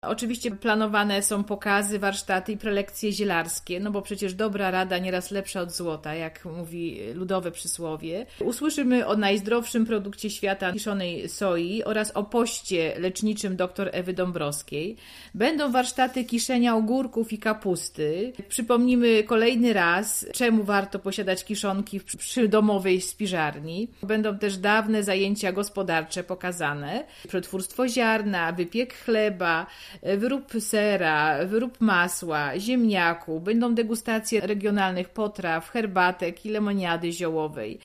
Oczywiście planowane są pokazy, warsztaty i prelekcje zielarskie, no bo przecież dobra rada nieraz lepsza od złota, jak mówi ludowe przysłowie. Usłyszymy o najzdrowszym produkcie świata kiszonej soi oraz o poście leczniczym dr Ewy Dąbrowskiej. Będą warsztaty kiszenia ogórków i kapusty. Przypomnimy kolejny raz, czemu warto posiadać kiszonki w przydomowej spiżarni. Będą też dawne zajęcia gospodarcze pokazane. Przetwórstwo ziarna, wypiek chleba, wyrób sera, wyrób masła, ziemniaku. Będą degustacje regionalnych potraw, herbatek i lemoniady ziołowej.